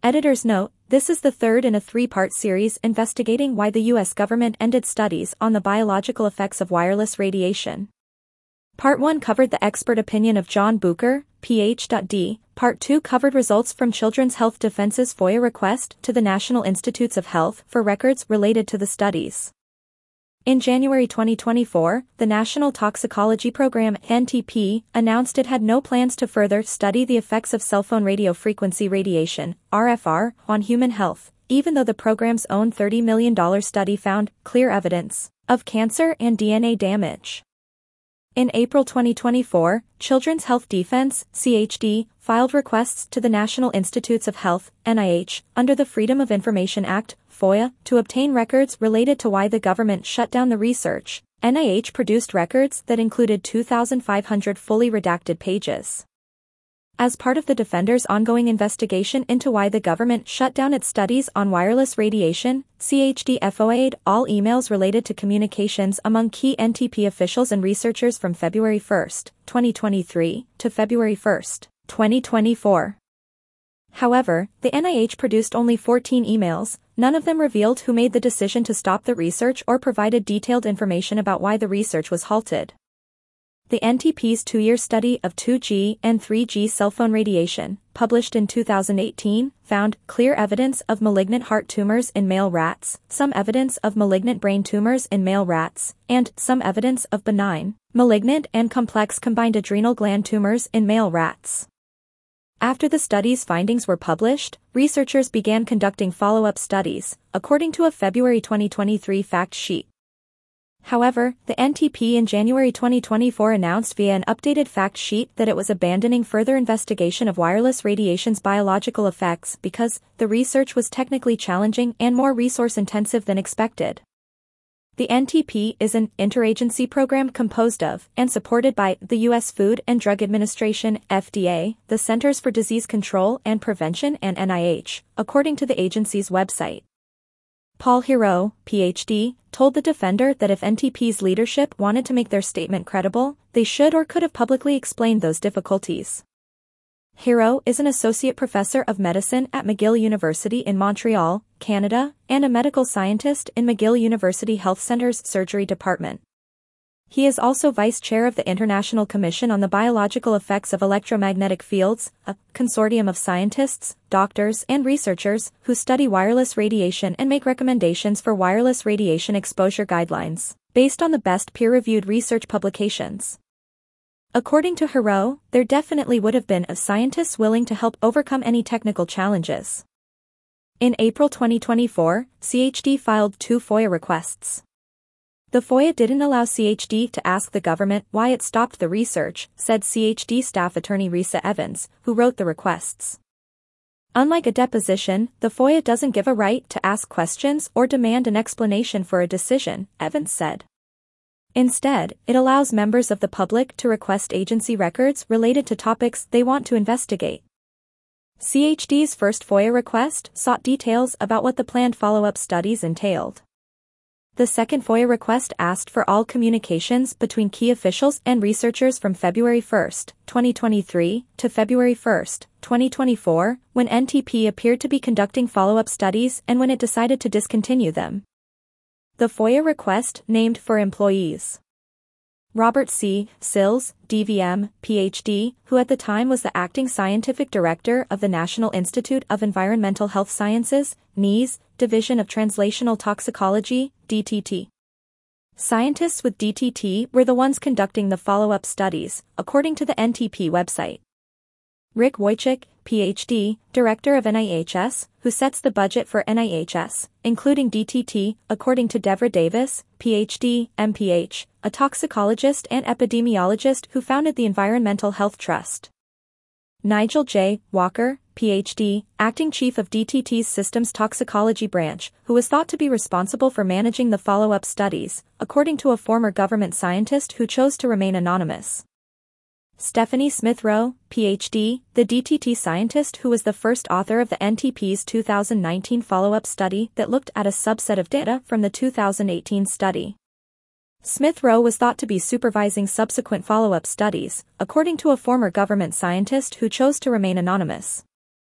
Editor's note: this is the third in a three-part series investigating why the U.S. government ended studies on the biological effects of wireless radiation. Part 1 covered the expert opinion of John Bucher, Ph.D. Part 2 covered results from Children's Health Defense's FOIA request to the National Institutes of Health for records related to the studies. In January 2024, the National Toxicology Program (NTP) announced it had no plans to further study the effects of cell phone radio frequency radiation (RFR) on human health, even though the program's own $30 million study found clear evidence of cancer and DNA damage. In April 2024, Children's Health Defense (CHD) filed requests to the National Institutes of Health (NIH) under the Freedom of Information Act (FOIA) to obtain records related to why the government shut down the research. NIH produced records that included 2,500 fully redacted pages. As part of the defender's ongoing investigation into why the government shut down its studies on wireless radiation, CHD FOIA'd all emails related to communications among key NTP officials and researchers from February 1, 2023, to February 1, 2024. However, the NIH produced only 14 emails, none of them revealed who made the decision to stop the research or provided detailed information about why the research was halted. The NTP's two-year study of 2G and 3G cell phone radiation, published in 2018, found clear evidence of malignant heart tumors in male rats, some evidence of malignant brain tumors in male rats, and some evidence of benign, malignant and complex combined adrenal gland tumors in male rats. After the study's findings were published, researchers began conducting follow-up studies, according to a February 2023 fact sheet. However, the NTP in January 2024 announced via an updated fact sheet that it was abandoning further investigation of wireless radiation's biological effects because the research was technically challenging and more resource-intensive than expected. The NTP is an interagency program composed of and supported by the U.S. Food and Drug Administration (FDA), the Centers for Disease Control and Prevention, and NIH, according to the agency's website. Paul Hero, Ph.D., told the defender that if NTP's leadership wanted to make their statement credible, they should or could have publicly explained those difficulties. Hero is an associate professor of medicine at McGill University in Montreal, Canada, and a medical scientist in McGill University Health Center's Surgery Department. He is also vice chair of the International Commission on the Biological Effects of Electromagnetic Fields, a consortium of scientists, doctors, and researchers who study wireless radiation and make recommendations for wireless radiation exposure guidelines, based on the best peer-reviewed research publications. According to Hero, there definitely would have been scientists willing to help overcome any technical challenges. In April 2024, CHD filed 2 FOIA requests. The FOIA didn't allow CHD to ask the government why it stopped the research, said CHD staff attorney Risa Evans, who wrote the requests. Unlike a deposition, the FOIA doesn't give a right to ask questions or demand an explanation for a decision, Evans said. Instead, it allows members of the public to request agency records related to topics they want to investigate. CHD's first FOIA request sought details about what the planned follow-up studies entailed. The second FOIA request asked for all communications between key officials and researchers from February 1, 2023, to February 1, 2024, when NTP appeared to be conducting follow-up studies and when it decided to discontinue them. The FOIA request named for employees Robert C. Sills, DVM, Ph.D., who at the time was the acting scientific director of the National Institute of Environmental Health Sciences, NIES, Division of Translational Toxicology, DTT. Scientists with DTT were the ones conducting the follow-up studies, according to the NTP website. Rick Wojcik, Ph.D., Director of NIHS, who sets the budget for NIHS, including DTT, according to Devra Davis, Ph.D., MPH, a toxicologist and epidemiologist who founded the Environmental Health Trust. Nigel J. Walker, Ph.D., Acting Chief of DTT's Systems Toxicology Branch, who was thought to be responsible for managing the follow-up studies, according to a former government scientist who chose to remain anonymous. Stephanie Smith-Rowe, Ph.D., the DTT scientist who was the first author of the NTP's 2019 follow-up study that looked at a subset of data from the 2018 study. Smith-Rowe was thought to be supervising subsequent follow-up studies, according to a former government scientist who chose to remain anonymous.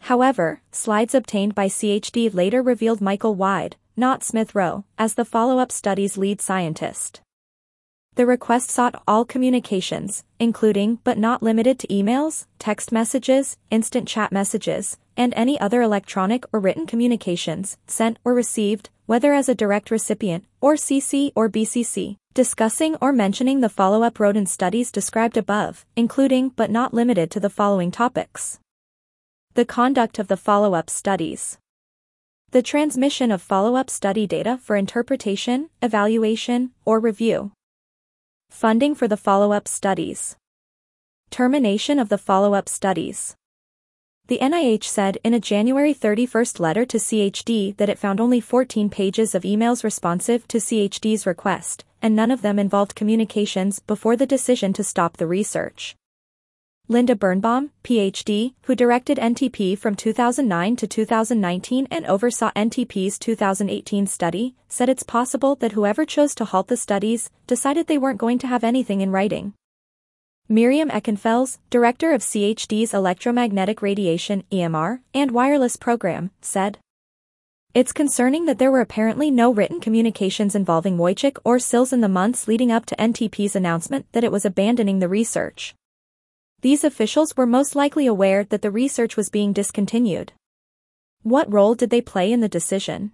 However, slides obtained by CHD later revealed Michael Wide, not Smith Rowe, as the follow-up study's lead scientist. The request sought all communications, including but not limited to emails, text messages, instant chat messages, and any other electronic or written communications, sent or received, whether as a direct recipient, or CC or BCC, discussing or mentioning the follow-up rodent studies described above, including but not limited to the following topics. The conduct of the follow-up studies. The transmission of follow-up study data for interpretation, evaluation, or review. Funding for the follow-up studies. Termination of the follow-up studies. The NIH said in a January 31 letter to CHD that it found only 14 pages of emails responsive to CHD's request, and none of them involved communications before the decision to stop the research. Linda Birnbaum, Ph.D., who directed NTP from 2009 to 2019 and oversaw NTP's 2018 study, said it's possible that whoever chose to halt the studies decided they weren't going to have anything in writing. Miriam Eckenfels, director of CHD's Electromagnetic Radiation (EMR) and Wireless Program, said, "It's concerning that there were apparently no written communications involving Wojcik or Sills in the months leading up to NTP's announcement that it was abandoning the research. These officials were most likely aware that the research was being discontinued. What role did they play in the decision?"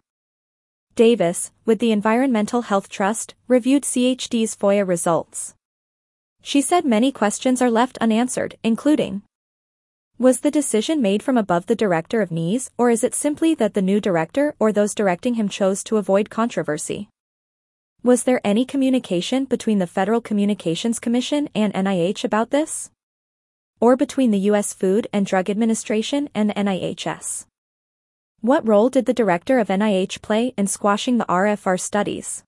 Davis, with the Environmental Health Trust, reviewed CHD's FOIA results. She said many questions are left unanswered, including: was the decision made from above the director of NIES, or is it simply that the new director or those directing him chose to avoid controversy? Was there any communication between the Federal Communications Commission and NIH about this? Or between the U.S. Food and Drug Administration and the NIHS? What role did the director of NIH play in squashing the RFR studies?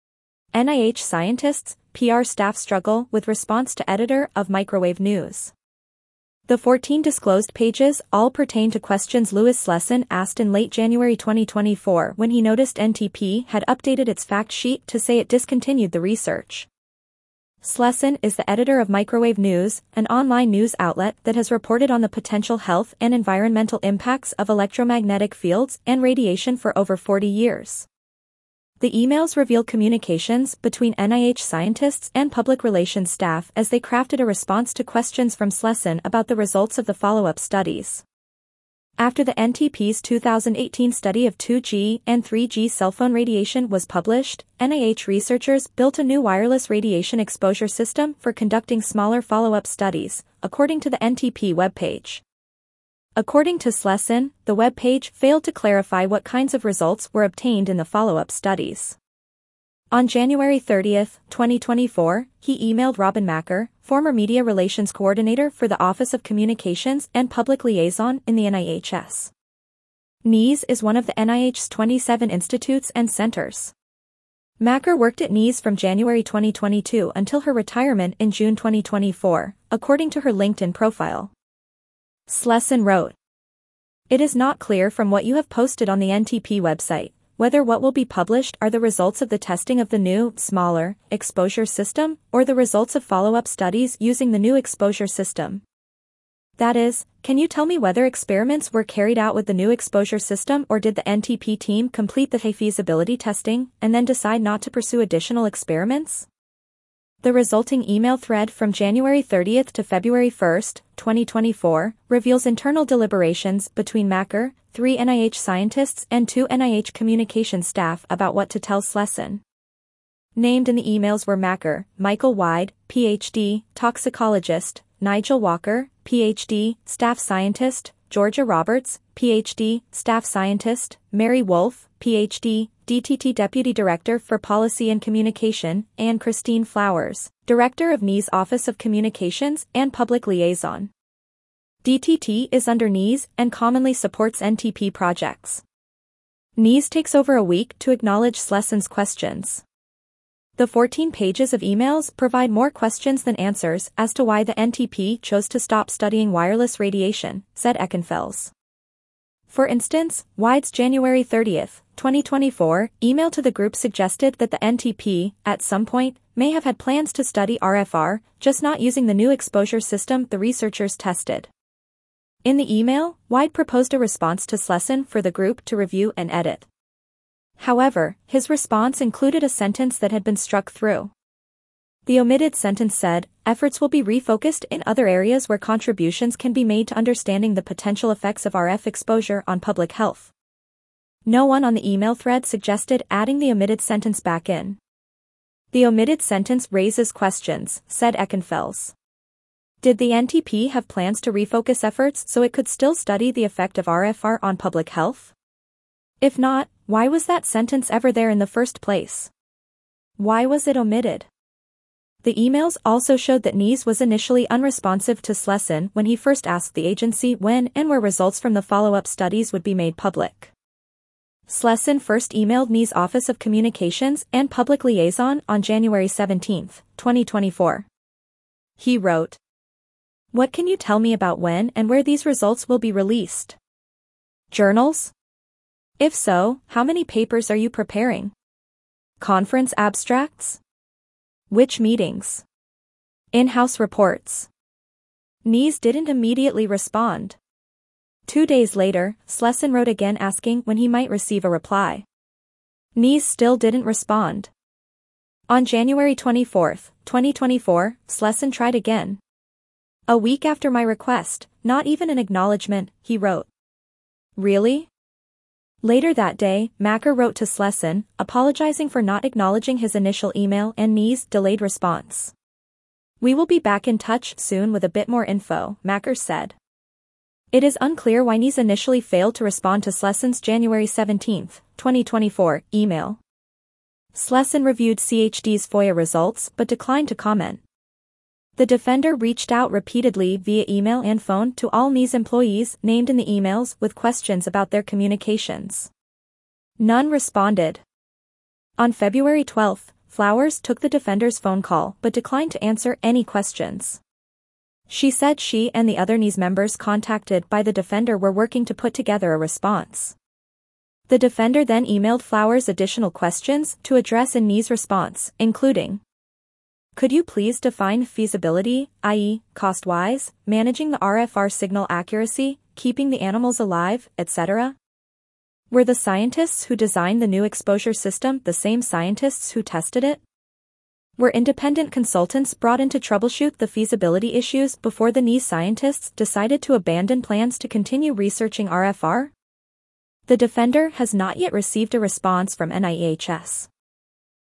NIH scientists, PR staff struggle with response to editor of Microwave News. The 14 disclosed pages all pertain to questions Louis Slesson asked in late January 2024 when he noticed NTP had updated its fact sheet to say it discontinued the research. Slesson is the editor of Microwave News, an online news outlet that has reported on the potential health and environmental impacts of electromagnetic fields and radiation for over 40 years. The emails reveal communications between NIH scientists and public relations staff as they crafted a response to questions from Slesson about the results of the follow-up studies. After the NTP's 2018 study of 2G and 3G cell phone radiation was published, NIH researchers built a new wireless radiation exposure system for conducting smaller follow-up studies, according to the NTP webpage. According to Slesson, the webpage failed to clarify what kinds of results were obtained in the follow-up studies. On January 30, 2024, he emailed Robin Macker, former Media Relations Coordinator for the Office of Communications and Public Liaison in the NIHS. NIES is one of the NIH's 27 institutes and centers. Macker worked at NIES from January 2022 until her retirement in June 2024, according to her LinkedIn profile. Slesson wrote, "It is not clear from what you have posted on the NTP website whether what will be published are the results of the testing of the new, smaller, exposure system, or the results of follow-up studies using the new exposure system. That is, can you tell me whether experiments were carried out with the new exposure system or did the NTP team complete the feasibility testing and then decide not to pursue additional experiments?" The resulting email thread from January 30 to February 1, 2024, reveals internal deliberations between Macker, 3 NIH scientists and 2 NIH communications staff about what to tell Slesson. Named in the emails were Macker, Michael Wide, Ph.D., toxicologist, Nigel Walker, Ph.D., staff scientist, Georgia Roberts, Ph.D., staff scientist, Mary Wolfe, Ph.D., DTT Deputy Director for Policy and Communication, and Christine Flowers, Director of NIES Office of Communications and Public Liaison. DTT is under NIES and commonly supports NTP projects. NIES takes over a week to acknowledge Slesson's questions. The 14 pages of emails provide more questions than answers as to why the NTP chose to stop studying wireless radiation, said Eckenfels. For instance, Wide's January 30, 2024, email to the group suggested that the NTP, at some point, may have had plans to study RFR, just not using the new exposure system the researchers tested. In the email, Weid proposed a response to Slesson for the group to review and edit. However, his response included a sentence that had been struck through. The omitted sentence said, efforts will be refocused in other areas where contributions can be made to understanding the potential effects of RF exposure on public health. No one on the email thread suggested adding the omitted sentence back in. The omitted sentence raises questions, said Eckenfels. Did the NTP have plans to refocus efforts so it could still study the effect of RFR on public health? If not, why was that sentence ever there in the first place? Why was it omitted? The emails also showed that NIES was initially unresponsive to Slesson when he first asked the agency when and where results from the follow-up studies would be made public. Slesson first emailed NIES Office of Communications and Public Liaison on January 17, 2024. He wrote, "What can you tell me about when and where these results will be released? Journals? If so, how many papers are you preparing? Conference abstracts? Which meetings? In-house reports?" NIES didn't immediately respond. 2 days later, Slesson wrote again asking when he might receive a reply. NIES still didn't respond. On January 24, 2024, Slesson tried again. "A week after my request, not even an acknowledgement," he wrote. "Really?" Later that day, Macker wrote to Slesson, apologizing for not acknowledging his initial email and NIES' delayed response. "We will be back in touch soon with a bit more info," Macker said. It is unclear why NIES initially failed to respond to Slesson's January 17, 2024, email. Slesson reviewed CHD's FOIA results but declined to comment. The defender reached out repeatedly via email and phone to all NIES employees named in the emails with questions about their communications. None responded. On February 12, Flowers took the defender's phone call but declined to answer any questions. She said she and the other NIES members contacted by the defender were working to put together a response. The defender then emailed Flowers additional questions to address in NIES' response, including, "Could you please define feasibility, i.e., cost-wise, managing the RFR signal accuracy, keeping the animals alive, etc.? Were the scientists who designed the new exposure system the same scientists who tested it? Were independent consultants brought in to troubleshoot the feasibility issues before the NIES scientists decided to abandon plans to continue researching RFR?" The defender has not yet received a response from NIEHS.